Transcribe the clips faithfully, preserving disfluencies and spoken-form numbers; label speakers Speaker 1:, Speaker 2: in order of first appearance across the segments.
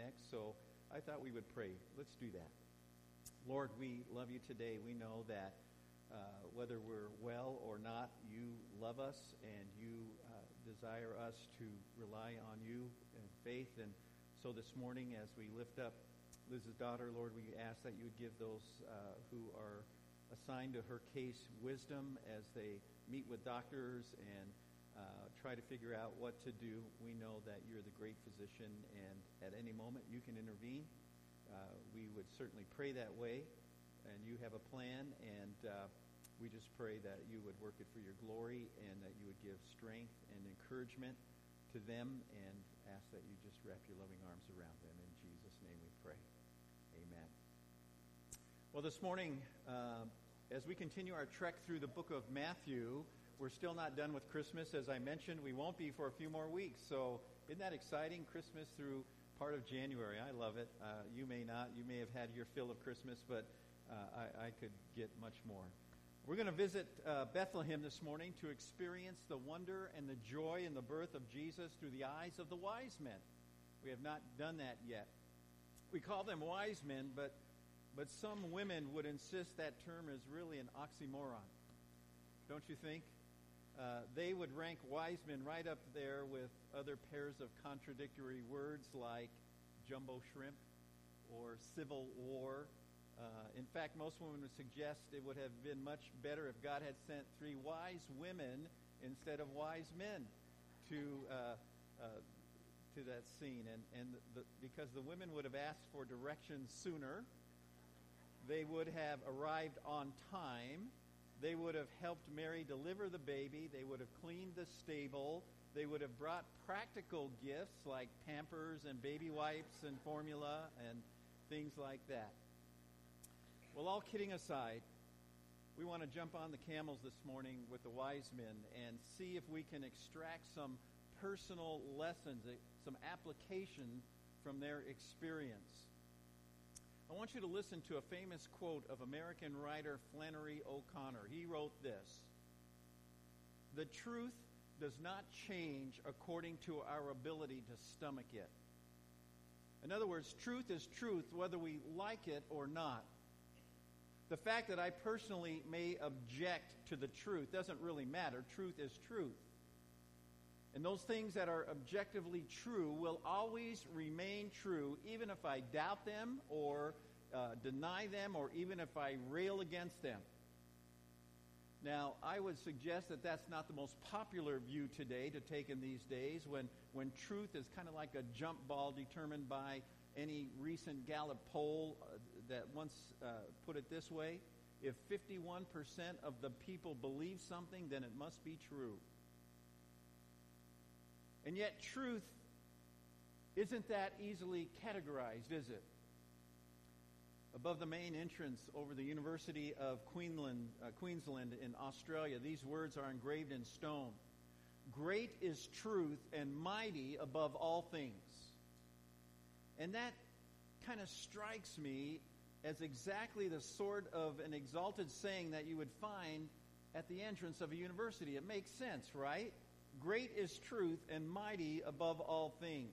Speaker 1: next, so I thought we would pray. Let's do that. Lord, we love you today. We know that uh, whether we're well or not, you love us and you uh, desire us to rely on you in faith. And so this morning, as we lift up Liz's daughter, Lord, we ask that you would give those uh, who are assigned to her case wisdom as they meet with doctors and uh, try to figure out what to do. We know that you're the great physician, and at any moment you can intervene. Uh, we would certainly pray that way, and you have a plan, and uh, we just pray that you would work it for your glory and that you would give strength and encouragement to them, and ask that you just wrap your loving arms around them. In Jesus' name we pray. Amen. Well, this morning, uh, as we continue our trek through the book of Matthew, we're still not done with Christmas. As I mentioned, we won't be for a few more weeks. So isn't that exciting? Christmas through part of January. I love it. Uh, you may not. You may have had your fill of Christmas, but uh, I, I could get much more. We're going to visit uh, Bethlehem this morning to experience the wonder and the joy in the birth of Jesus through the eyes of the wise men. We have not done that yet. We call them wise men, but but some women would insist that term is really an oxymoron. Don't you think? Uh, they would rank wise men right up there with other pairs of contradictory words like jumbo shrimp or civil war. Uh, in fact, most women would suggest it would have been much better if God had sent three wise women instead of wise men to uh, uh, to that scene. And, and the, because the women would have asked for directions sooner, they would have arrived on time. They would have helped Mary deliver the baby. They would have cleaned the stable. They would have brought practical gifts like Pampers and baby wipes and formula and things like that. Well, all kidding aside, we want to jump on the camels this morning with the wise men and see if we can extract some personal lessons, some application from their experience. I want you to listen to a famous quote of American writer Flannery O'Connor. He wrote this: "The truth does not change according to our ability to stomach it." In other words, truth is truth whether we like it or not. The fact that I personally may object to the truth doesn't really matter. Truth is truth. And those things that are objectively true will always remain true, even if I doubt them or uh, deny them, or even if I rail against them. Now, I would suggest that that's not the most popular view today to take in these days, when, when truth is kind of like a jump ball determined by any recent Gallup poll uh, that once uh, put it this way: if fifty-one percent of the people believe something, then it must be true. And yet truth isn't that easily categorized, is it? Above the main entrance over the University of Queensland, uh, Queensland in Australia, these words are engraved in stone: "Great is truth and mighty above all things." And that kind of strikes me as exactly the sort of an exalted saying that you would find at the entrance of a university. It makes sense, right? Great is truth and mighty above all things.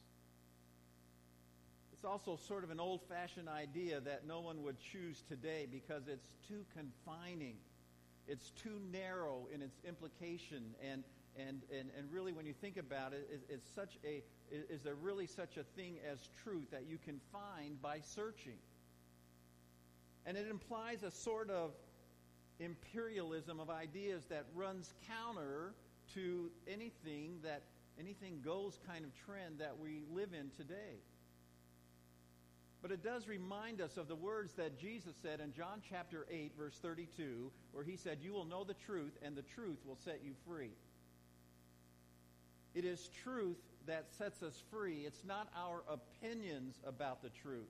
Speaker 1: It's also sort of an old-fashioned idea that no one would choose today because it's too confining. It's too narrow in its implication, and and and, and really, when you think about it, is, is such a is, is there really such a thing as truth that you can find by searching? And it implies a sort of imperialism of ideas that runs counter to anything that anything goes kind of trend that we live in today. But it does remind us of the words that Jesus said in John chapter eight, verse thirty-two, where he said, "You will know the truth, and the truth will set you free." It is truth that sets us free. It's not our opinions about the truth.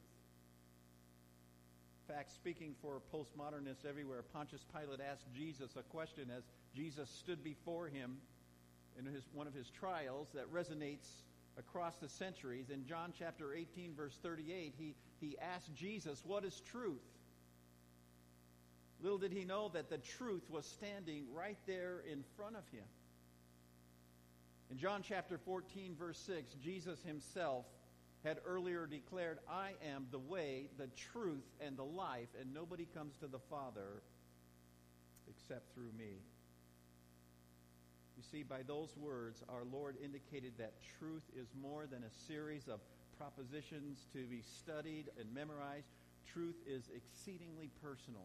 Speaker 1: In fact, speaking for postmodernists everywhere, Pontius Pilate asked Jesus a question as Jesus stood before him in his, one of his trials that resonates across the centuries. In John chapter eighteen, verse thirty-eight, he, he asked Jesus, "What is truth?" Little did he know that the truth was standing right there in front of him. In John chapter fourteen, verse six, Jesus himself had earlier declared, I am the way, the truth, and the life, and nobody comes to the Father except through me. You see, by those words, our Lord indicated that truth is more than a series of propositions to be studied and memorized. Truth is exceedingly personal.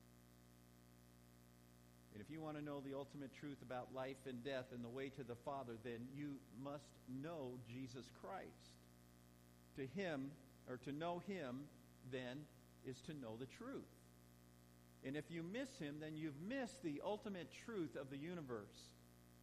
Speaker 1: And if you want to know the ultimate truth about life and death and the way to the Father, then you must know Jesus Christ. To him, or to know him, then, is to know the truth. And if you miss him, then you've missed the ultimate truth of the universe.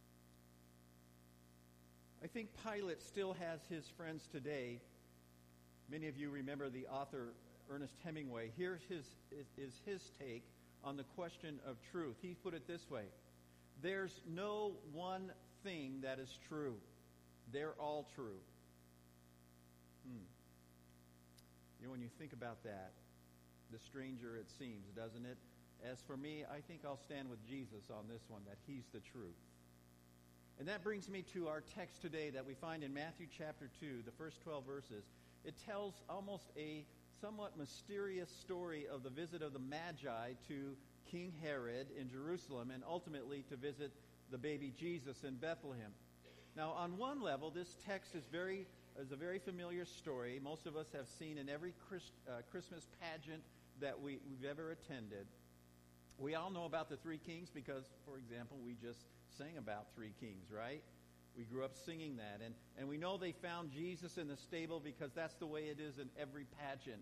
Speaker 1: I think Pilate still has his friends today. Many of you remember the author Ernest Hemingway. Here's his is, is his take on the question of truth. He put it this way: there's no one thing that is true. They're all true. Hmm. You know, when you think about that, the stranger it seems, doesn't it? As for me, I think I'll stand with Jesus on this one, that he's the truth. And that brings me to our text today that we find in Matthew chapter two, the first twelve verses. It tells almost a somewhat mysterious story of the visit of the Magi to King Herod in Jerusalem and ultimately to visit the baby Jesus in Bethlehem. Now, on one level, this text is very is a very familiar story. Most of us have seen in every Christ, uh, Christmas pageant that we, we've ever attended. We all know about the three kings because, for example, we just sang about three kings, right? We grew up singing that. And, and we know they found Jesus in the stable because that's the way it is in every pageant.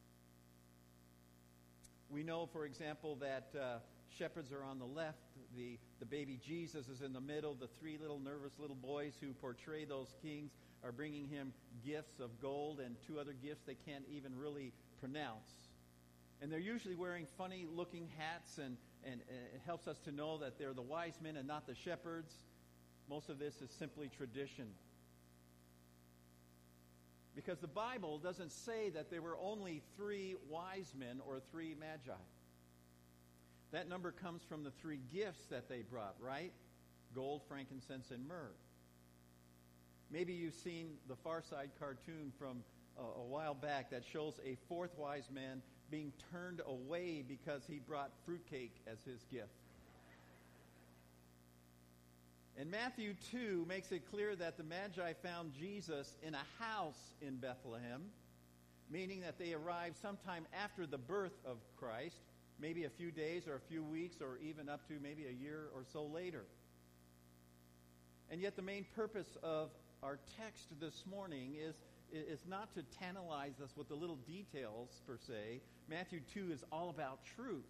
Speaker 1: We know, for example, that uh, shepherds are on the left. The, the baby Jesus is in the middle. The three little nervous little boys who portray those kings are bringing him gifts of gold and two other gifts they can't even really pronounce. And they're usually wearing funny-looking hats, and, and, and it helps us to know that they're the wise men and not the shepherds. Most of this is simply tradition. Because the Bible doesn't say that there were only three wise men or three magi. That number comes from the three gifts that they brought, right? Gold, frankincense, and myrrh. Maybe you've seen the Far Side cartoon from a, a while back that shows a fourth wise man being turned away because he brought fruitcake as his gift. And Matthew two makes it clear that the Magi found Jesus in a house in Bethlehem, meaning that they arrived sometime after the birth of Christ, maybe a few days or a few weeks or even up to maybe a year or so later. And yet the main purpose of our text this morning is, is not to tantalize us with the little details per se. Matthew two is all about truth.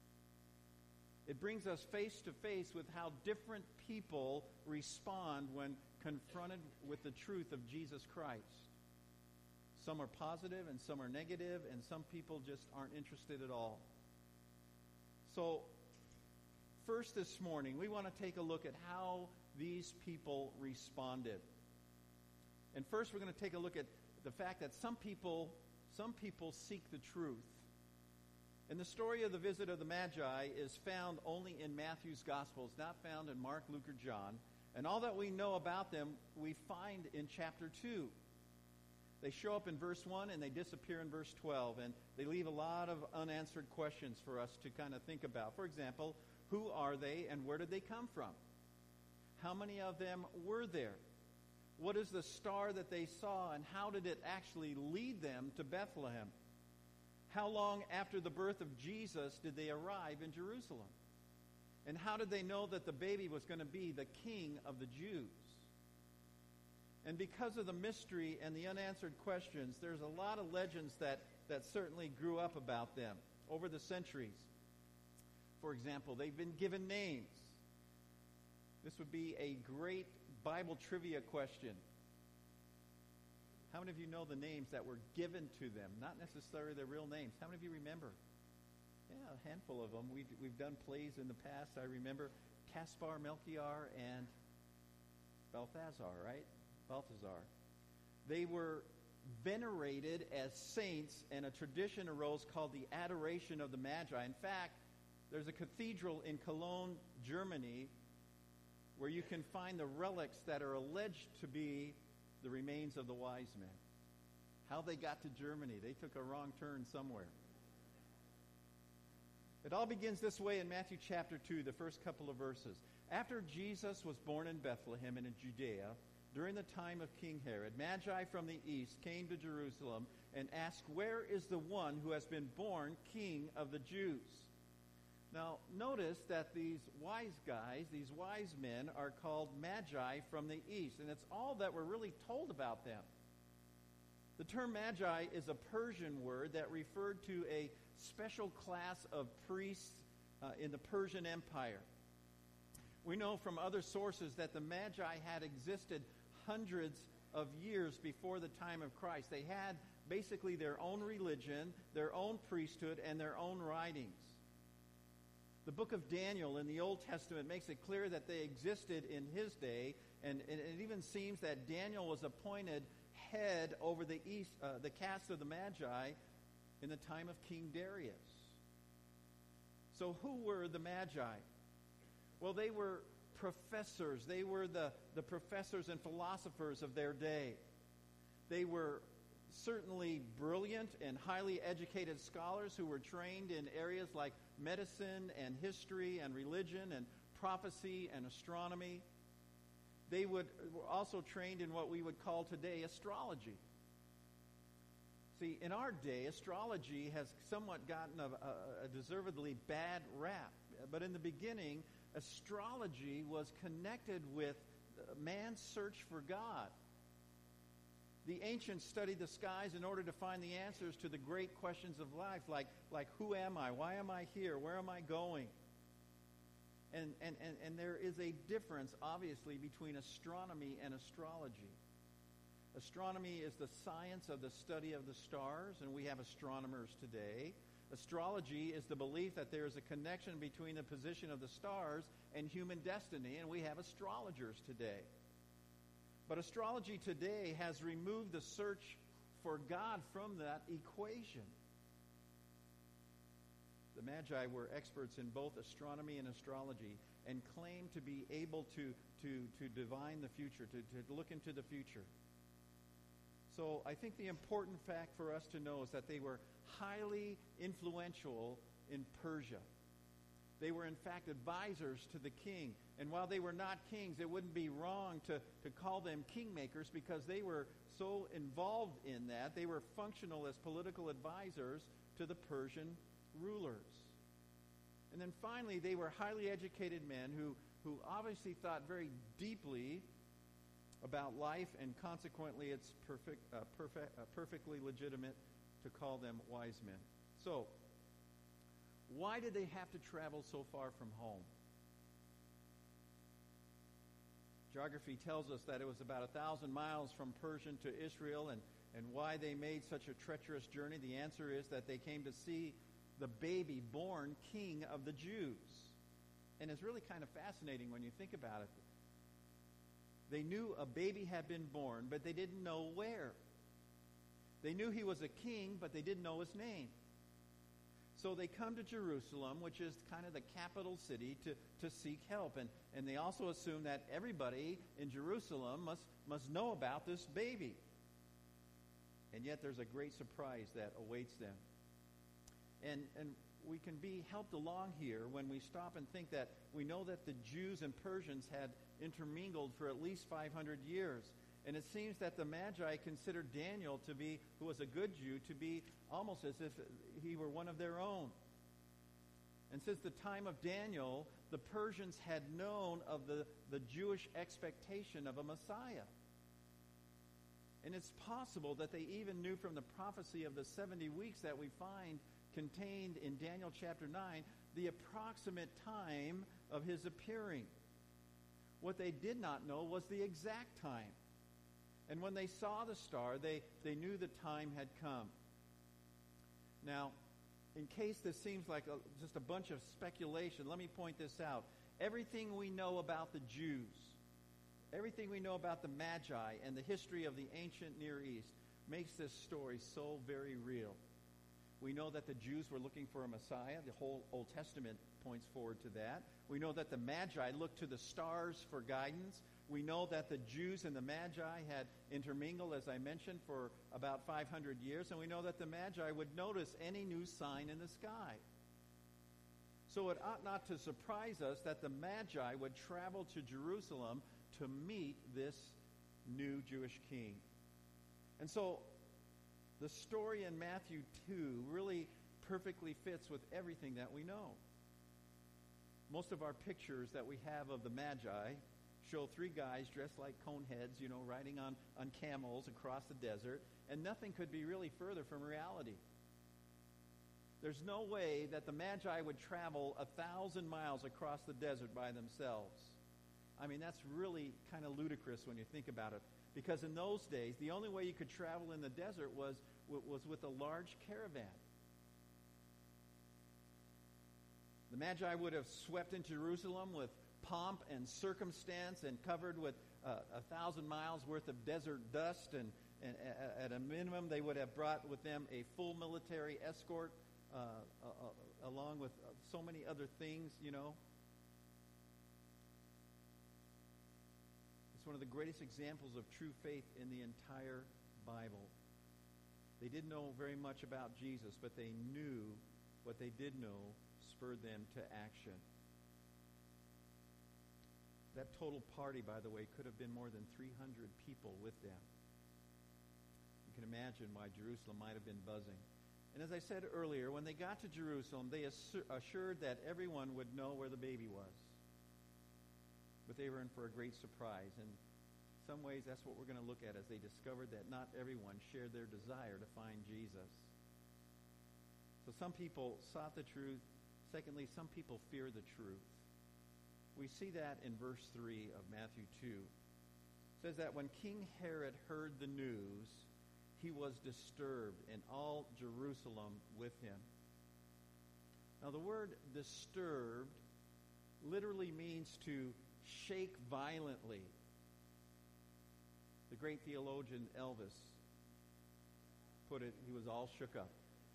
Speaker 1: It brings us face to face with how different people respond when confronted with the truth of Jesus Christ. Some are positive and some are negative, and some people just aren't interested at all. So, first this morning, we want to take a look at how these people responded. And first, we're going to take a look at the fact that some people, some people seek the truth. And the story of the visit of the Magi is found only in Matthew's Gospel. It's not found in Mark, Luke, or John. And all that we know about them, we find in chapter two. They show up in verse one and they disappear in verse twelve. And they leave a lot of unanswered questions for us to kind of think about. For example, who are they and where did they come from? How many of them were there? What is the star that they saw, and how did it actually lead them to Bethlehem? How long after the birth of Jesus did they arrive in Jerusalem? And how did they know that the baby was going to be the king of the Jews? And because of the mystery and the unanswered questions, there's a lot of legends that, that certainly grew up about them over the centuries. For example, they've been given names. This would be a great Bible trivia question. How many of you know the names that were given to them? Not necessarily their real names. How many of you remember? Yeah, a handful of them. We've, we've done plays in the past. I remember Caspar, Melchior, and Balthazar, right? Balthazar. They were venerated as saints, and a tradition arose called the Adoration of the Magi. In fact, there's a cathedral in Cologne, Germany, where you can find the relics that are alleged to be the remains of the wise men. how they got to Germany. They took a wrong turn somewhere. It all begins this way in Matthew chapter two, the first couple of verses. After Jesus was born in Bethlehem and in Judea, during the time of King Herod, Magi from the east came to Jerusalem and asked, "Where is the one who has been born King of the Jews?" Now, notice that these wise guys, these wise men, are called Magi from the east, and it's all that we're really told about them. The term Magi is a Persian word that referred to a special class of priests uh, in the Persian Empire. We know from other sources that the Magi had existed hundreds of years before the time of Christ. They had basically their own religion, their own priesthood, and their own writings. The book of Daniel in the Old Testament makes it clear that they existed in his day, and, and it even seems that Daniel was appointed head over the east, uh, the caste of the Magi in the time of King Darius. So who were the Magi? Well, they were professors. They were the, the professors and philosophers of their day. They were certainly brilliant and highly educated scholars who were trained in areas like medicine and history and religion and prophecy and astronomy. They would, were also trained in what we would call today astrology. See, in our day, astrology has somewhat gotten a, a, a deservedly bad rap. But in the beginning, astrology was connected with man's search for God. The ancients studied the skies in order to find the answers to the great questions of life, like, like who am I? Why am I here? Where am I going? And, and, and, and there is a difference, obviously, between astronomy and astrology. Astronomy is the science of the study of the stars, and we have astronomers today. Astrology is the belief that there is a connection between the position of the stars and human destiny, and we have astrologers today. But astrology today has removed the search for God from that equation. The Magi were experts in both astronomy and astrology and claimed to be able to, to, to divine the future, to, to look into the future. So I think the important fact for us to know is that they were highly influential in Persia. They were, in fact, advisors to the king. And while they were not kings, it wouldn't be wrong to, to call them kingmakers because they were so involved in that. They were functional as political advisors to the Persian rulers. And then finally, they were highly educated men who, who obviously thought very deeply about life, and consequently it's perfect, uh, perfect, uh, perfectly legitimate to call them wise men. So, why did they have to travel so far from home? Geography tells us that it was about a thousand miles from Persia to Israel, and, and why they made such a treacherous journey. The answer is that they came to see the baby born king of the Jews. And it's really kind of fascinating when you think about it. They knew a baby had been born, but they didn't know where. They knew he was a king, but they didn't know his name. So they come to Jerusalem, which is kind of the capital city, to, to seek help. And, and they also assume that everybody in Jerusalem must, must know about this baby. And yet there's a great surprise that awaits them. And, and we can be helped along here when we stop and think that we know that the Jews and Persians had intermingled for at least five hundred years. And it seems that the Magi considered Daniel to be, who was a good Jew, to be almost as if he were one of their own. And since the time of Daniel, the Persians had known of the, the Jewish expectation of a Messiah. And it's possible that they even knew from the prophecy of the seventy weeks that we find contained in Daniel chapter nine, the approximate time of his appearing. What they did not know was the exact time. And when they saw the star, they, they knew the time had come. Now, in case this seems like a, just a bunch of speculation, let me point this out. Everything we know about the Jews, everything we know about the Magi and the history of the ancient Near East makes this story so very real. We know that the Jews were looking for a Messiah. The whole Old Testament points forward to that. We know that the Magi looked to the stars for guidance. We know that the Jews and the Magi had intermingled, as I mentioned, for about five hundred years, and we know that the Magi would notice any new sign in the sky. So it ought not to surprise us that the Magi would travel to Jerusalem to meet this new Jewish king. And so the story in Matthew two really perfectly fits with everything that we know. Most of our pictures that we have of the Magi show three guys dressed like cone heads, you know, riding on, on camels across the desert, and nothing could be really further from reality. There's no way that the Magi would travel a thousand miles across the desert by themselves. I mean, that's really kind of ludicrous when you think about it, because in those days, the only way you could travel in the desert was, was with a large caravan. The Magi would have swept into Jerusalem with pomp and circumstance and covered with uh, a thousand miles worth of desert dust, and, and uh, at a minimum they would have brought with them a full military escort uh, uh, uh, along with uh, so many other things, you know. It's one of the greatest examples of true faith in the entire Bible. They didn't know very much about Jesus, but they knew what they did know spurred them to action. That total party, by the way, could have been more than three hundred people with them. You can imagine why Jerusalem might have been buzzing. And as I said earlier, when they got to Jerusalem, they assur- assured that everyone would know where the baby was. But they were in for a great surprise. And in some ways, that's what we're going to look at as they discovered that not everyone shared their desire to find Jesus. So some people sought the truth. Secondly, some people fear the truth. We see that in verse three of Matthew two. It says that when King Herod heard the news, he was disturbed, and all Jerusalem with him. Now, the word disturbed literally means to shake violently. The great theologian Elvis put it, he was all shook up.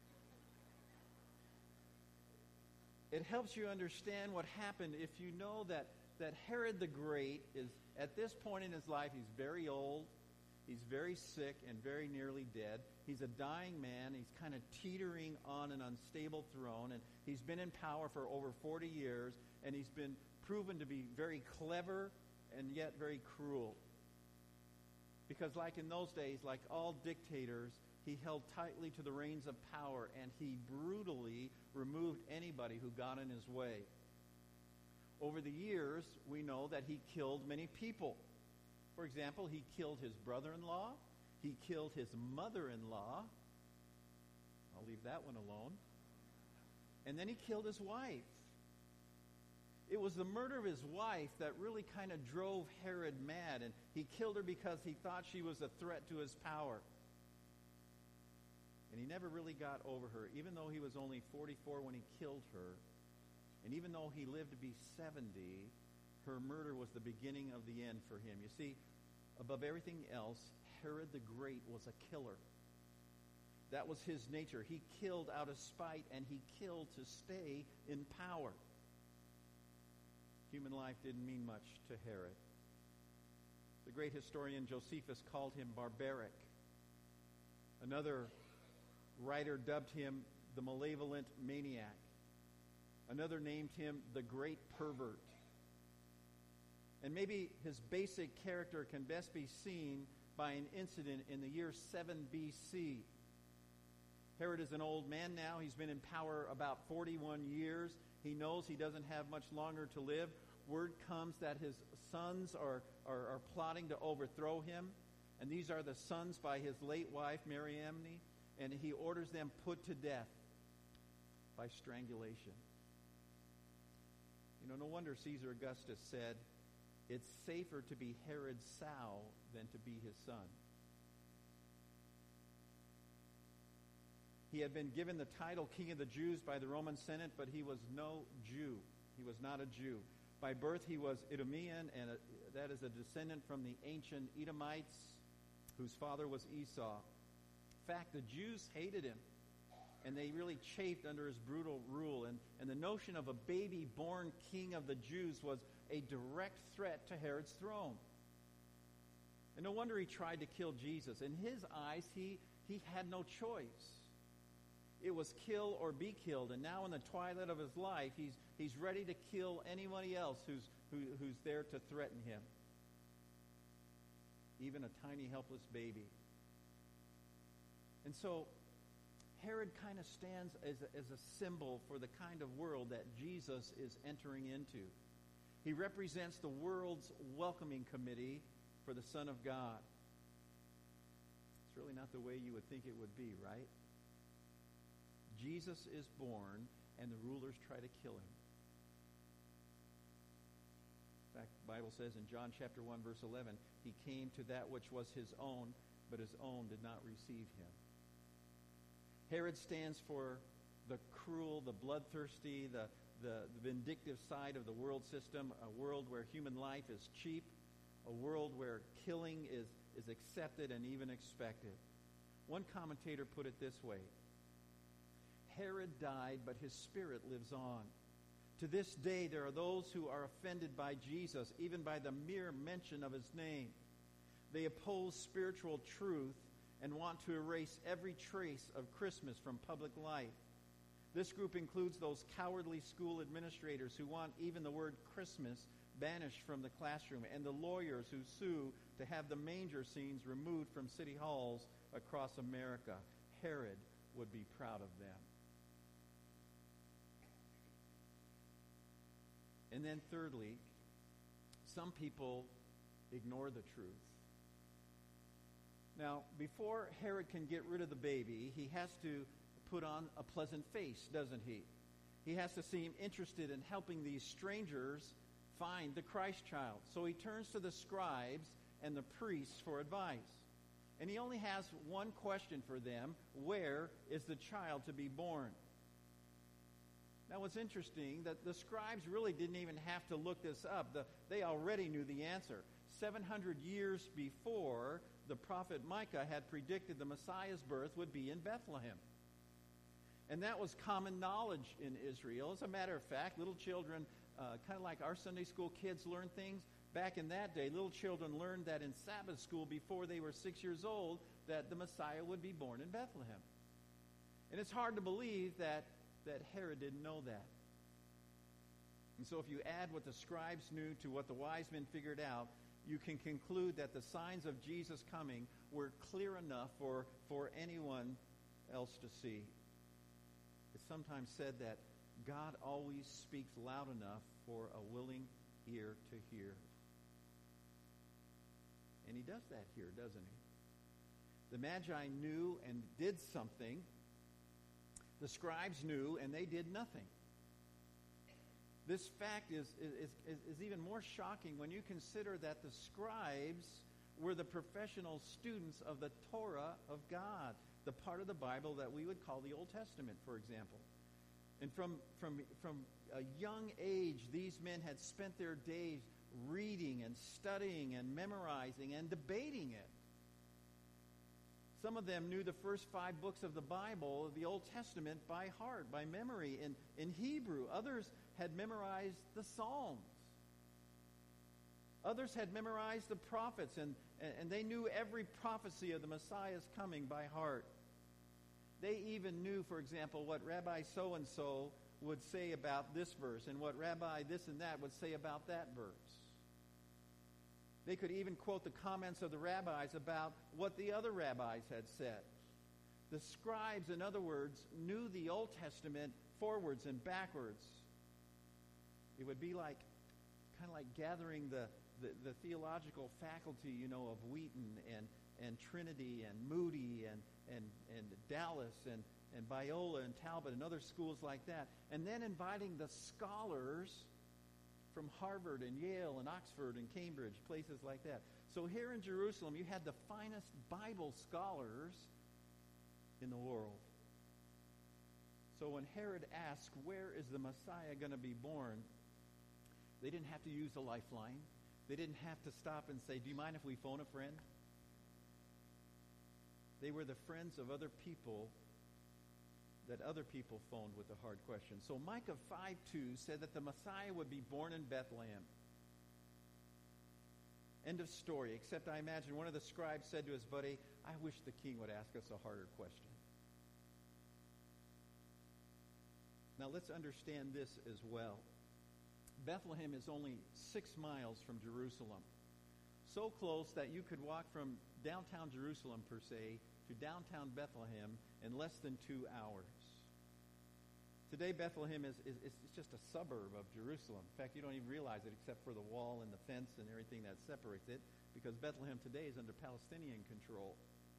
Speaker 1: It helps you understand what happened if you know that, that Herod the Great is, at this point in his life, he's very old, he's very sick and very nearly dead. He's a dying man. He's kind of teetering on an unstable throne, and he's been in power for over forty years, and he's been proven to be very clever and yet very cruel. Because like in those days, like all dictators, he held tightly to the reins of power, and he brutally removed anybody who got in his way. Over the years, we know that he killed many people. For example, he killed his brother-in-law. He killed his mother-in-law. I'll leave that one alone. And then he killed his wife. It was the murder of his wife that really kind of drove Herod mad, and he killed her because he thought she was a threat to his power. And he never really got over her, even though he was only forty-four when he killed her. And even though he lived to be seventy, her murder was the beginning of the end for him. You see, above everything else, Herod the Great was a killer. That was his nature. He killed out of spite, and he killed to stay in power. Human life didn't mean much to Herod. The great historian Josephus called him barbaric. Another writer dubbed him the malevolent maniac. Another named him the great pervert. And maybe his basic character can best be seen by an incident in the year seven B C. Herod is an old man now. He's been in power about forty-one years. He knows he doesn't have much longer to live. Word comes that his sons are, are, are plotting to overthrow him. And these are the sons by his late wife, Mariamne. And he orders them put to death by strangulation. You know, no wonder Caesar Augustus said, it's safer to be Herod's sow than to be his son. He had been given the title King of the Jews by the Roman Senate, but he was no Jew. He was not a Jew. By birth, he was Idumean, and a, that is a descendant from the ancient Edomites, whose father was Esau. In fact, the Jews hated him, and they really chafed under his brutal rule. And, and the notion of a baby born king of the Jews was a direct threat to Herod's throne. And no wonder he tried to kill Jesus. In his eyes, he, he had no choice. It was kill or be killed. And now in the twilight of his life, he's, he's ready to kill anybody else who's, who, who's there to threaten him. Even a tiny, helpless baby. And so Herod kind of stands as a, as a symbol for the kind of world that Jesus is entering into. He represents the world's welcoming committee for the Son of God. It's really not the way you would think it would be, right? Jesus is born, and the rulers try to kill him. In fact, the Bible says in John chapter one, verse eleven, he came to that which was his own, but his own did not receive him. Herod stands for the cruel, the bloodthirsty, the, the, the vindictive side of the world system, a world where human life is cheap, a world where killing is, is accepted and even expected. One commentator put it this way: Herod died, but his spirit lives on. To this day, there are those who are offended by Jesus, even by the mere mention of his name. They oppose spiritual truth and want to erase every trace of Christmas from public life. This group includes those cowardly school administrators who want even the word Christmas banished from the classroom, and the lawyers who sue to have the manger scenes removed from city halls across America. Herod would be proud of them. And then thirdly, some people ignore the truth. Now, before Herod can get rid of the baby, he has to put on a pleasant face, doesn't he? He has to seem interested in helping these strangers find the Christ child. So he turns to the scribes and the priests for advice. And he only has one question for them: where is the child to be born? Now, what's interesting, that the scribes really didn't even have to look this up. The, they already knew the answer. seven hundred years before, the prophet Micah had predicted the Messiah's birth would be in Bethlehem. And that was common knowledge in Israel. As a matter of fact, little children, uh, kind of like our Sunday school kids learn things, back in that day, little children learned that in Sabbath school before they were six years old, that the Messiah would be born in Bethlehem. And it's hard to believe that, that Herod didn't know that. And so if you add what the scribes knew to what the wise men figured out, you can conclude that the signs of Jesus coming were clear enough for, for anyone else to see. It's sometimes said that God always speaks loud enough for a willing ear to hear. And he does that here, doesn't he? The Magi knew and did something. The scribes knew and they did nothing. This fact is, is, is, is even more shocking when you consider that the scribes were the professional students of the Torah of God, the part of the Bible that we would call the Old Testament, for example. And from, from, from a young age, these men had spent their days reading and studying and memorizing and debating it. Some of them knew the first five books of the Bible, the Old Testament, by heart, by memory, in, in Hebrew. Others had memorized the Psalms. Others had memorized the prophets, and, and they knew every prophecy of the Messiah's coming by heart. They even knew, for example, what Rabbi so-and-so would say about this verse, and what Rabbi this and that would say about that verse. They could even quote the comments of the rabbis about what the other rabbis had said. The scribes, in other words, knew the Old Testament forwards and backwards. It would be like, kind of like gathering the, the, the theological faculty, you know, of Wheaton and, and Trinity and Moody and, and, and Dallas and, and Biola and Talbot and other schools like that, and then inviting the scholars from Harvard and Yale and Oxford and Cambridge, places like that. So here in Jerusalem, you had the finest Bible scholars in the world. So when Herod asked, where is the Messiah going to be born, they didn't have to use a lifeline. They didn't have to stop and say, do you mind if we phone a friend? They were the friends of other people that other people phoned with a hard question. So Micah five two said that the Messiah would be born in Bethlehem. End of story. Except I imagine one of the scribes said to his buddy, I wish the king would ask us a harder question. Now let's understand this as well. Bethlehem is only six miles from Jerusalem. So close that you could walk from downtown Jerusalem, per se, to downtown Bethlehem in less than two hours. Today, Bethlehem is, is, is just a suburb of Jerusalem. In fact, you don't even realize it except for the wall and the fence and everything that separates it, because Bethlehem today is under Palestinian control.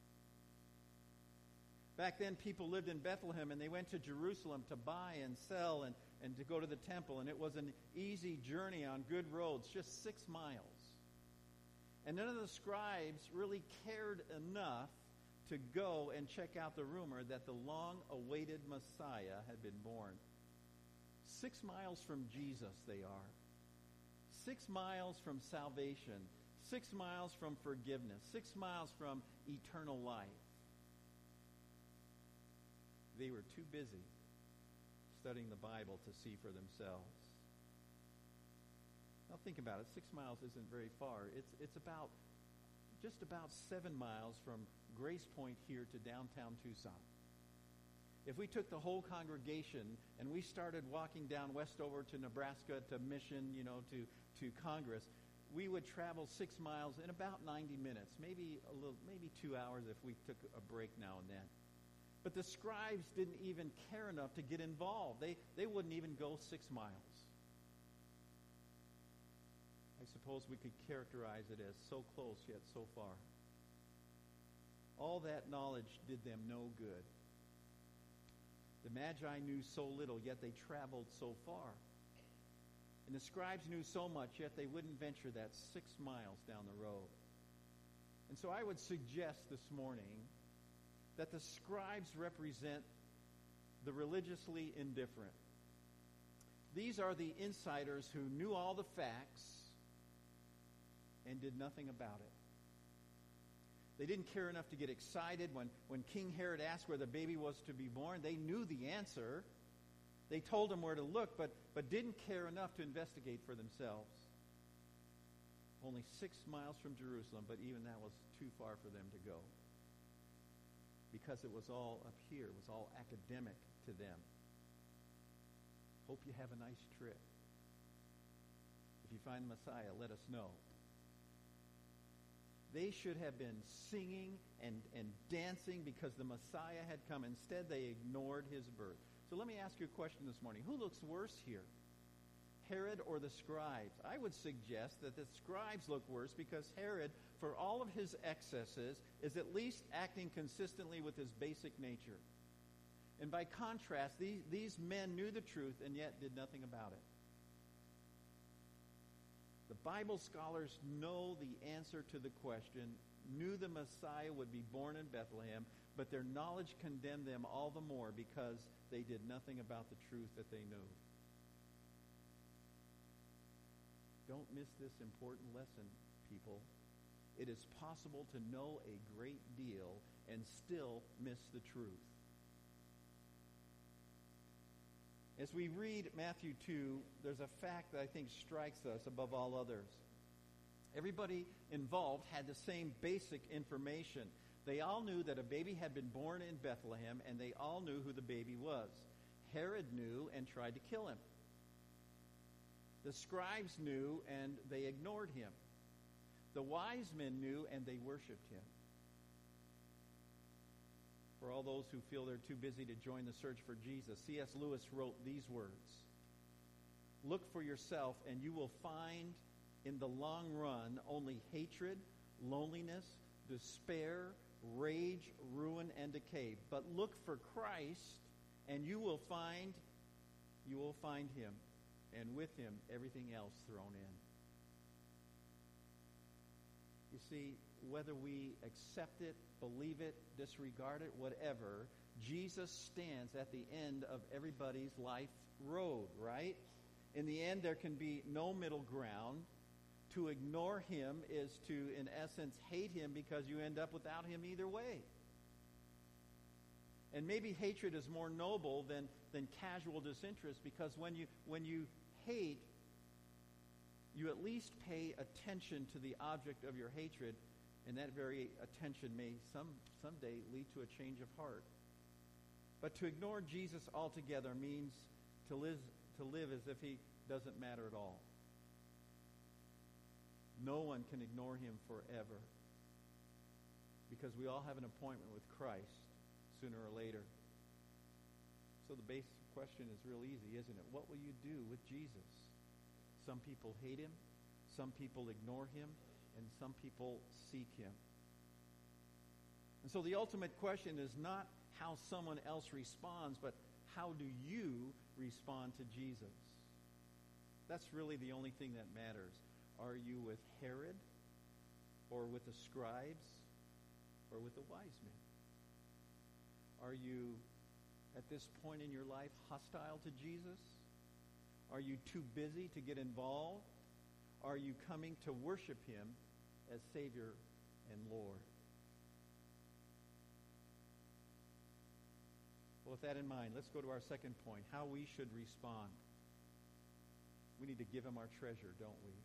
Speaker 1: Back then, people lived in Bethlehem, and they went to Jerusalem to buy and sell and, and to go to the temple. And it was an easy journey on good roads, just six miles. And none of the scribes really cared enough to go and check out the rumor that the long-awaited Messiah had been born. Six miles from Jesus they are. Six miles from salvation. Six miles from forgiveness. Six miles from eternal life. They were too busy studying the Bible to see for themselves. Now think about it. Six miles isn't very far. It's it's about just about seven miles from Grace Point here to downtown Tucson. If we took the whole congregation and we started walking down Westover to Nebraska to Mission, you know, to, to Congress, we would travel six miles in about ninety minutes, maybe a little, maybe two hours if we took a break now and then. But the scribes didn't even care enough to get involved. They, they wouldn't even go six miles. I suppose we could characterize it as so close yet so far. All that knowledge did them no good. The Magi knew so little, yet they traveled so far. And the scribes knew so much, yet they wouldn't venture that six miles down the road. And so I would suggest this morning that the scribes represent the religiously indifferent. These are the insiders who knew all the facts and did nothing about it. They didn't care enough to get excited when, when King Herod asked where the baby was to be born. They knew the answer. They told him where to look, but, but didn't care enough to investigate for themselves. Only six miles from Jerusalem, but even that was too far for them to go. Because it was all up here. It was all academic to them. Hope you have a nice trip. If you find Messiah, let us know. They should have been singing and, and dancing because the Messiah had come. Instead, they ignored his birth. So let me ask you a question this morning. Who looks worse here? Herod or the scribes? I would suggest that the scribes look worse because Herod, for all of his excesses, is at least acting consistently with his basic nature. And by contrast, these, these men knew the truth and yet did nothing about it. The Bible scholars know the answer to the question, knew the Messiah would be born in Bethlehem, but their knowledge condemned them all the more because they did nothing about the truth that they knew. Don't miss this important lesson, people. It is possible to know a great deal and still miss the truth. As we read Matthew two, there's a fact that I think strikes us above all others. Everybody involved had the same basic information. They all knew that a baby had been born in Bethlehem, and they all knew who the baby was. Herod knew and tried to kill him. The scribes knew, and they ignored him. The wise men knew, and they worshipped him. For all those who feel they're too busy to join the search for Jesus, C S Lewis wrote these words: "Look for yourself, and you will find in the long run only hatred, loneliness, despair, rage, ruin, and decay. But look for Christ, and you will find, you will find him, and with him everything else thrown in." You see, whether we accept it, believe it, disregard it, whatever, Jesus stands at the end of everybody's life road, right? In the end, there can be no middle ground. To ignore him is to, in essence, hate him because you end up without him either way. And maybe hatred is more noble than, than casual disinterest, because when you when you hate, you at least pay attention to the object of your hatred, and that very attention may some someday lead to a change of heart. But to ignore Jesus altogether means to live, to live as if he doesn't matter at all. No one can ignore him forever, because we all have an appointment with Christ sooner or later. So the basic question is real easy, isn't it? What will you do with Jesus? Some people hate him, some people ignore him, and some people seek him. And so the ultimate question is not how someone else responds, but how do you respond to Jesus? That's really the only thing that matters. Are you with Herod, or with the scribes, or with the wise men? Are you, at this point in your life, hostile to Jesus? Are you too busy to get involved? Are you coming to worship him as Savior and Lord? Well, with that in mind, let's go to our second point, how we should respond. We need to give him our treasure, don't we?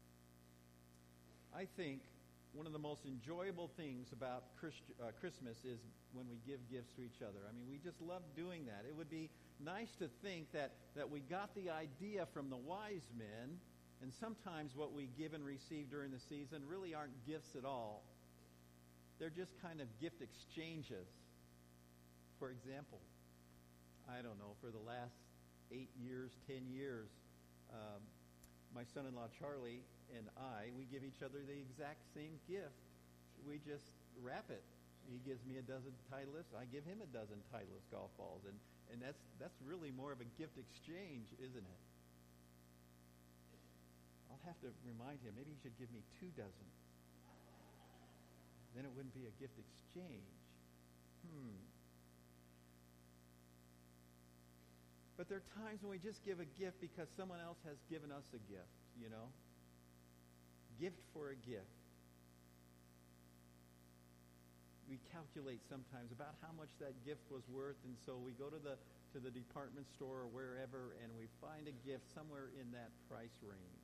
Speaker 1: I think one of the most enjoyable things about Christ, uh, Christmas is when we give gifts to each other. I mean, we just love doing that. It would be nice to think that, that we got the idea from the wise men, and sometimes what we give and receive during the season really aren't gifts at all. They're just kind of gift exchanges. For example, I don't know, for the last eight years, ten years, um, my son-in-law Charlie and I, we give each other the exact same gift. We just wrap it. He gives me a dozen Titleist. I give him a dozen Titleist golf balls. And, and that's, that's really more of a gift exchange, isn't it? I'll have to remind him, maybe he should give me two dozen. Then it wouldn't be a gift exchange. Hmm. But there are times when we just give a gift because someone else has given us a gift, you know? Gift for a gift. We calculate sometimes about how much that gift was worth, and so we go to the to the department store or wherever, and we find a gift somewhere in that price range.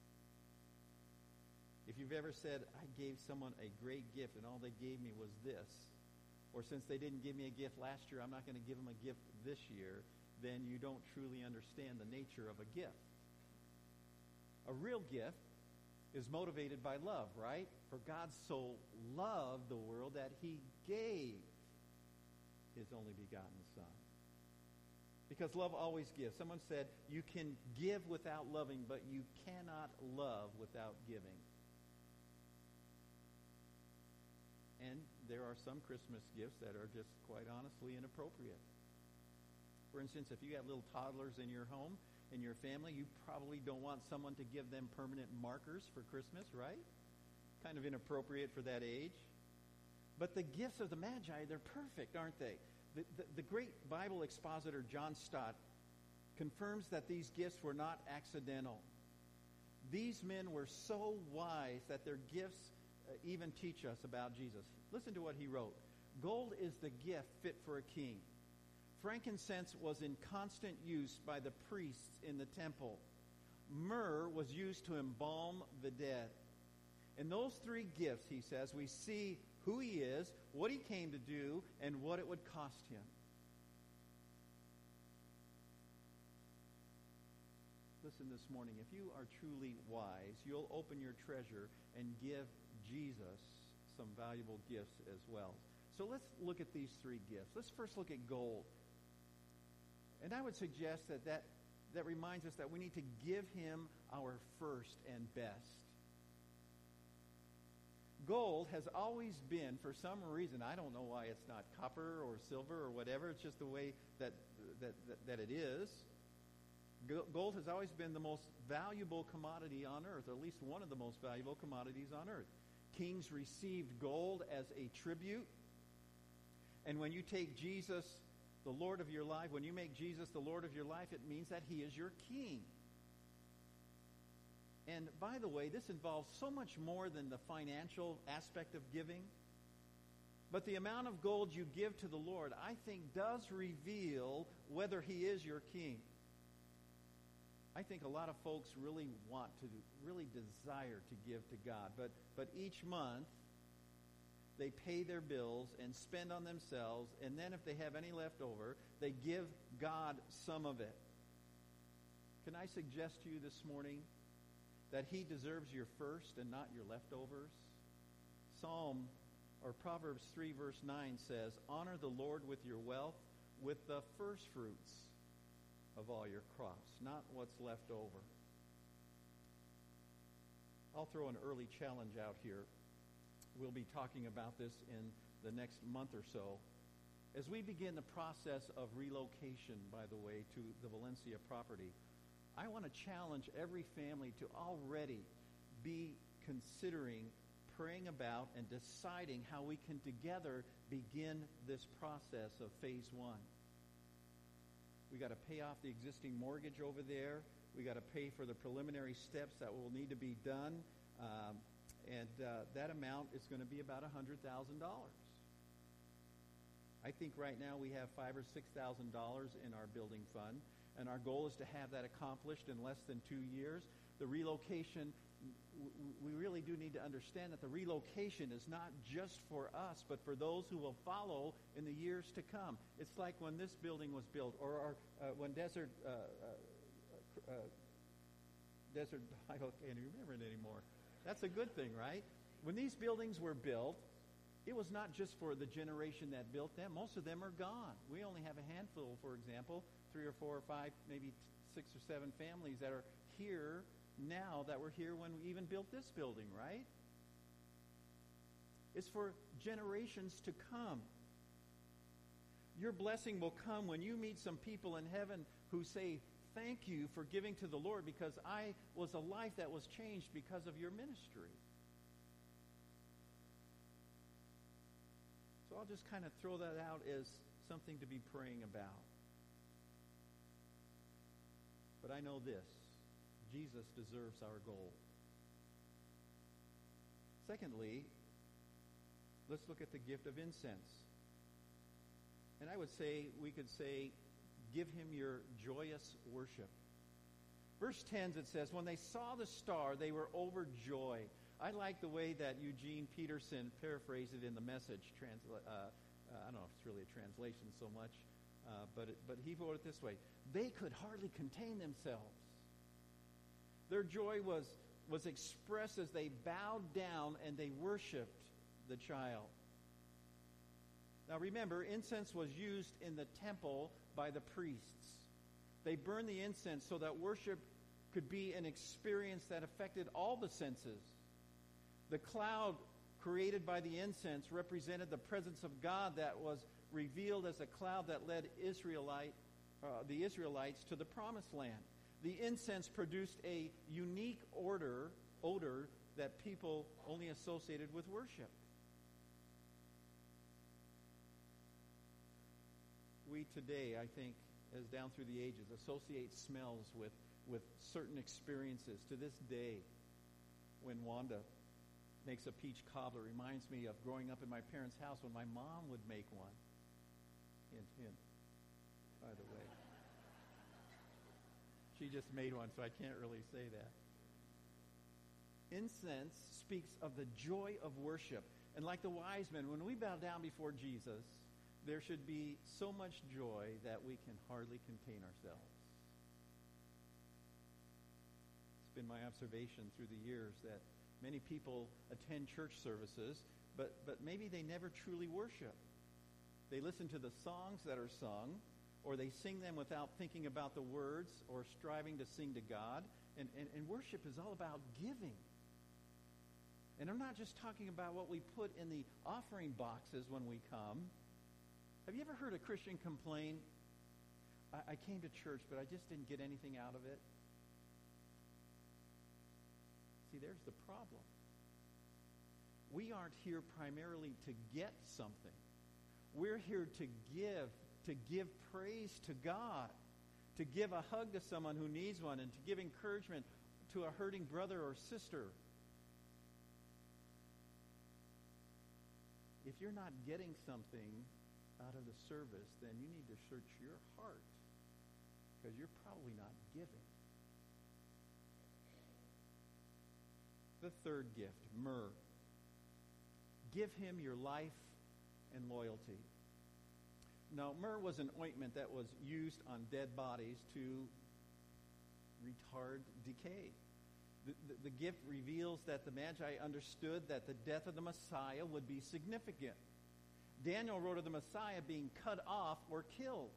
Speaker 1: If you've ever said, I gave someone a great gift and all they gave me was this, or since they didn't give me a gift last year, I'm not going to give them a gift this year, then you don't truly understand the nature of a gift. A real gift is motivated by love, right? For God so loved the world that he gave his only begotten Son. Because love always gives. Someone said, you can give without loving, but you cannot love without giving. And there are some Christmas gifts that are just quite honestly inappropriate. For instance, if you have little toddlers in your home, in your family, you probably don't want someone to give them permanent markers for Christmas, right? Kind of inappropriate for that age. But the gifts of the Magi, they're perfect, aren't they? The, the, the great Bible expositor John Stott confirms that these gifts were not accidental. These men were so wise that their gifts uh, even teach us about Jesus. Listen to what he wrote. Gold is the gift fit for a king. Frankincense was in constant use by the priests in the temple. Myrrh was used to embalm the dead. In those three gifts, he says, we see who he is, what he came to do, and what it would cost him. Listen this morning, if you are truly wise, you'll open your treasure and give Jesus some valuable gifts as well. So let's look at these three gifts. Let's first look at gold. And I would suggest that, that that reminds us that we need to give him our first and best. Gold has always been, for some reason, I don't know why it's not copper or silver or whatever, it's just the way that that, that, that it is. Gold has always been the most valuable commodity on earth, or at least one of the most valuable commodities on earth. Kings received gold as a tribute. And when you take Jesus, the Lord of your life, when you make Jesus the Lord of your life, it means that he is your king. And by the way, this involves so much more than the financial aspect of giving. But the amount of gold you give to the Lord, I think, does reveal whether he is your king. I think a lot of folks really want to, really desire to give to God. But, but each month, they pay their bills and spend on themselves, and then if they have any left over, they give God some of it. Can I suggest to you this morning that he deserves your first and not your leftovers? Psalm or Proverbs three verse nine says, honor the Lord with your wealth, with the first fruits of all your crops, not what's left over. I'll throw an early challenge out here. We'll be talking about this in the next month or so. As we begin the process of relocation, by the way, to the Valencia property, I want to challenge every family to already be considering, praying about, and deciding how we can together begin this process of phase one. We got to pay off the existing mortgage over there. We got to pay for the preliminary steps that will need to be done. Um, and uh, that amount is going to be about one hundred thousand dollars. I think right now we have five thousand dollars or six thousand dollars in our building fund, and our goal is to have that accomplished in less than two years. The relocation, we really do need to understand that the relocation is not just for us, but for those who will follow in the years to come. It's like when this building was built, or, or uh, when Desert, uh, uh, uh, Desert, I can't remember it anymore. That's a good thing, right? When these buildings were built, it was not just for the generation that built them. Most of them are gone. We only have a handful, for example, three or four or five, maybe six or seven families that are here now that were here when we even built this building, right? It's for generations to come. Your blessing will come when you meet some people in heaven who say, thank you for giving to the Lord because I was a life that was changed because of your ministry. So I'll just kind of throw that out as something to be praying about. But I know this. Jesus deserves our gold. Secondly, let's look at the gift of incense. And I would say, we could say, give him your joyous worship. Verse ten, it says, when they saw the star, they were overjoyed. I like the way that Eugene Peterson paraphrased it in the Message. Transla- uh, uh, I don't know if it's really a translation so much, uh, but, it, but he wrote it this way. They could hardly contain themselves. Their joy was, was expressed as they bowed down and they worshiped the child. Now remember, incense was used in the temple by the priests. They burned the incense so that worship could be an experience that affected all the senses. The cloud created by the incense represented the presence of God that was revealed as a cloud that led Israelite, uh, the Israelites to the promised land. The incense produced a unique order, odor that people only associated with worship. We today, I think, as down through the ages, associate smells with, with certain experiences. To this day, when Wanda makes a peach cobbler, reminds me of growing up in my parents' house when my mom would make one. Hint, hint, by the way. She just made one, so I can't really say that. Incense speaks of the joy of worship. And like the wise men, when we bow down before Jesus, there should be so much joy that we can hardly contain ourselves. It's been my observation through the years that many people attend church services, but, but maybe they never truly worship. They listen to the songs that are sung, or they sing them without thinking about the words or striving to sing to God. And, and, and worship is all about giving. And I'm not just talking about what we put in the offering boxes when we come. Have you ever heard a Christian complain, I, I came to church, but I just didn't get anything out of it? See, there's the problem. We aren't here primarily to get something. We're here to give, to give praise to God, to give a hug to someone who needs one, and to give encouragement to a hurting brother or sister. If you're not getting something out of the service, then you need to search your heart, because you're probably not giving. The third gift, myrrh. Give him your life and loyalty. Now, myrrh was an ointment that was used on dead bodies to retard decay. The, the, the gift reveals that the Magi understood that the death of the Messiah would be significant. Daniel wrote of the Messiah being cut off or killed.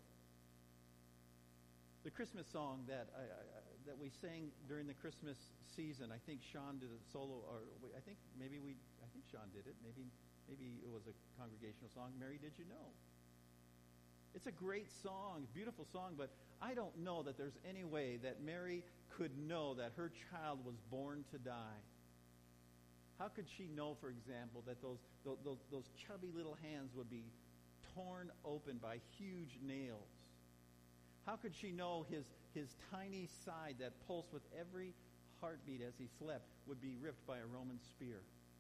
Speaker 1: The Christmas song that I, I, that we sang during the Christmas season, I think Sean did a solo, or I think maybe we, I think Sean did it. Maybe, maybe it was a congregational song. Mary, did you know? It's a great song, beautiful song, but I don't know that there's any way that Mary could know that her child was born to die. How could she know, for example, that those, those, those chubby little hands would be torn open by huge nails? How could she know his, his tiny side that pulsed with every heartbeat as he slept would be ripped by a Roman spear?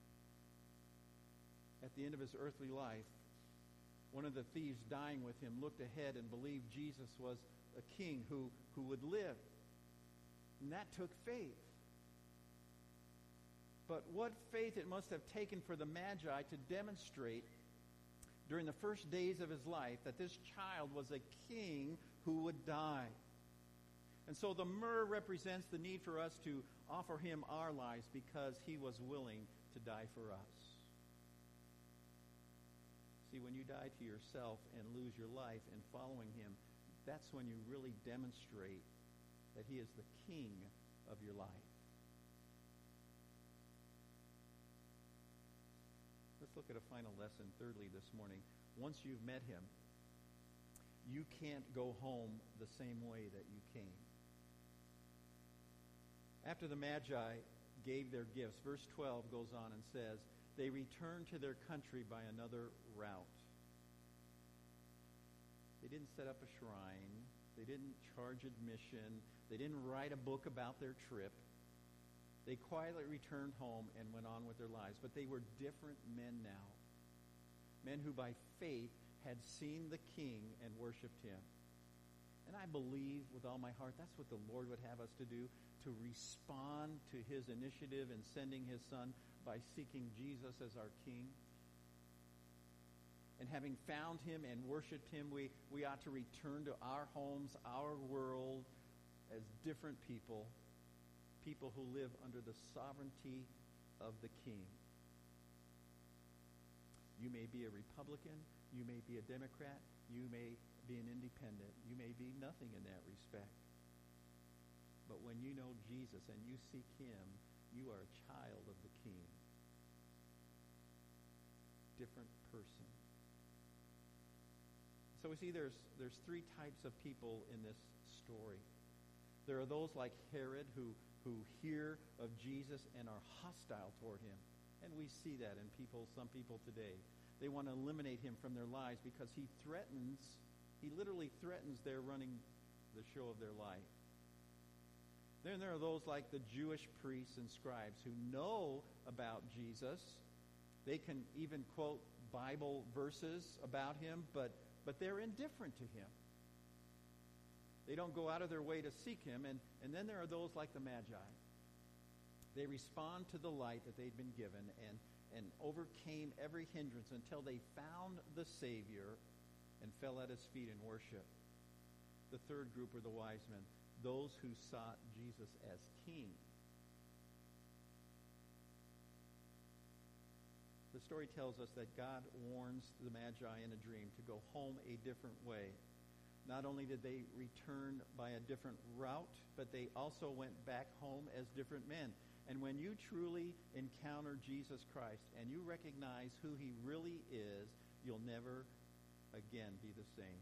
Speaker 1: At the end of his earthly life, one of the thieves dying with him looked ahead and believed Jesus was a king who, who would live. And that took faith. But what faith it must have taken for the Magi to demonstrate during the first days of his life that this child was a king who would die. And so the myrrh represents the need for us to offer him our lives because he was willing to die for us. See, when you die to yourself and lose your life in following him, that's when you really demonstrate that he is the king of your life. Let's look at a final lesson, thirdly, this morning. Once you've met him, you can't go home the same way that you came. After the Magi gave their gifts, verse twelve goes on and says, they returned to their country by another route. They didn't set up a shrine. They didn't charge admission. They didn't write a book about their trip. They quietly returned home and went on with their lives. But they were different men now. Men who by faith had seen the King and worshiped him. And I believe with all my heart that's what the Lord would have us to do, to respond to his initiative in sending his Son by seeking Jesus as our King. And having found him and worshiped him, we, we ought to return to our homes, our world, as different people, people who live under the sovereignty of the King. You may be a Republican, you may be a Democrat, you may be an independent, you may be nothing in that respect. But when you know Jesus and you seek him, you are a child of the King. Different person. So we see there's there's three types of people in this story. There are those like Herod who, who hear of Jesus and are hostile toward him. And we see that in people, some people today. They want to eliminate him from their lives because he threatens, he literally threatens their running the show of their life. Then there are those like the Jewish priests and scribes who know about Jesus. They can even quote Bible verses about him, but, but they're indifferent to him. They don't go out of their way to seek him. And, and then there are those like the Magi. They respond to the light that they'd been given and, and overcame every hindrance until they found the Savior and fell at his feet in worship. The third group are the wise men, those who sought Jesus as King. The story tells us that God warns the Magi in a dream to go home a different way. Not only did they return by a different route, but they also went back home as different men. And when you truly encounter Jesus Christ and you recognize who he really is, you'll never again be the same.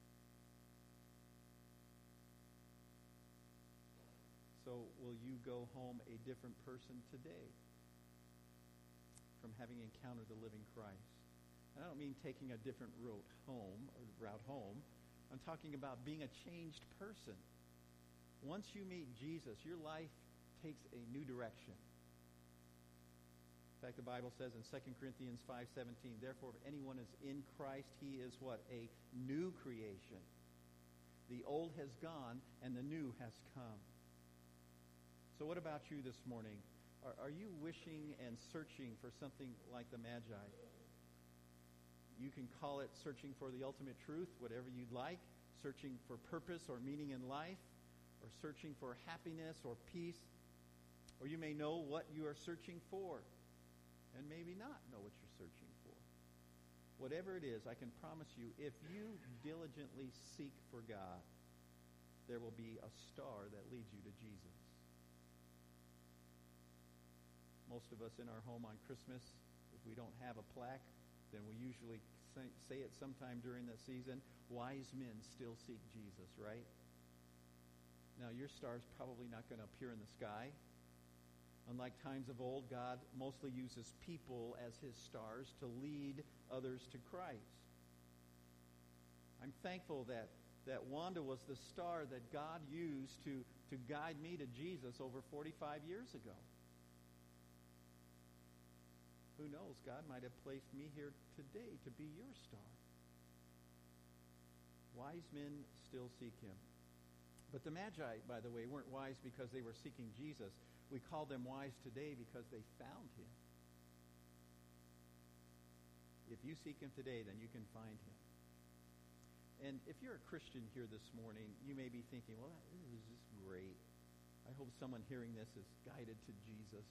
Speaker 1: So will you go home a different person today from having encountered the living Christ? And I don't mean taking a different route home or route home. I'm talking about being a changed person. Once you meet Jesus, your life takes a new direction. In fact, the Bible says in Second Corinthians five seventeen, therefore, if anyone is in Christ, he is what? A new creation. The old has gone and the new has come. So what about you this morning? Are, are you wishing and searching for something like the Magi? You can call it searching for the ultimate truth, whatever you'd like, searching for purpose or meaning in life, or searching for happiness or peace. Or you may know what you are searching for and maybe not know what you're searching for. Whatever it is, I can promise you, if you diligently seek for God, there will be a star that leads you to Jesus. Most of us in our home on Christmas, if we don't have a plaque, then we usually say, say it sometime during the season, wise men still seek Jesus, right? Now, your star's probably not going to appear in the sky. Unlike times of old, God mostly uses people as his stars to lead others to Christ. I'm thankful that, that Wanda was the star that God used to, to guide me to Jesus over forty-five years ago. Who knows? God might have placed me here today to be your star. Wise men still seek him. But the Magi, by the way, weren't wise because they were seeking Jesus. We call them wise today because they found him. If you seek him today, then you can find him. And if you're a Christian here this morning, you may be thinking, well, this is just great. I hope someone hearing this is guided to Jesus.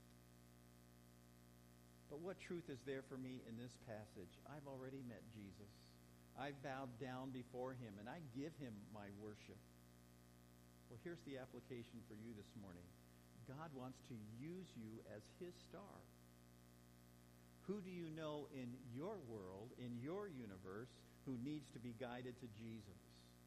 Speaker 1: But what truth is there for me in this passage? I've already met Jesus. I've bowed down before him, and I give him my worship. Well, here's the application for you this morning. God wants to use you as his star. Who do you know in your world, in your universe, who needs to be guided to Jesus?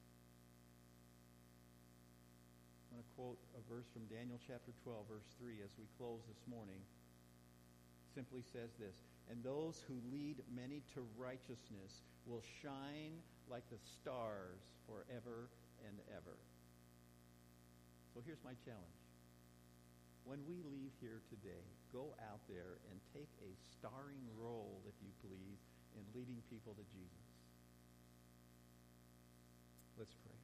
Speaker 1: I'm going to quote a verse from Daniel chapter twelve, verse three, as we close this morning. It simply says this, "And those who lead many to righteousness will shine like the stars forever and ever." So here's my challenge. When we leave here today, go out there and take a starring role, if you please, in leading people to Jesus. Let's pray.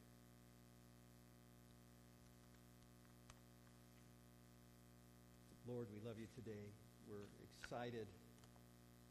Speaker 1: Lord, we love you today. We're excited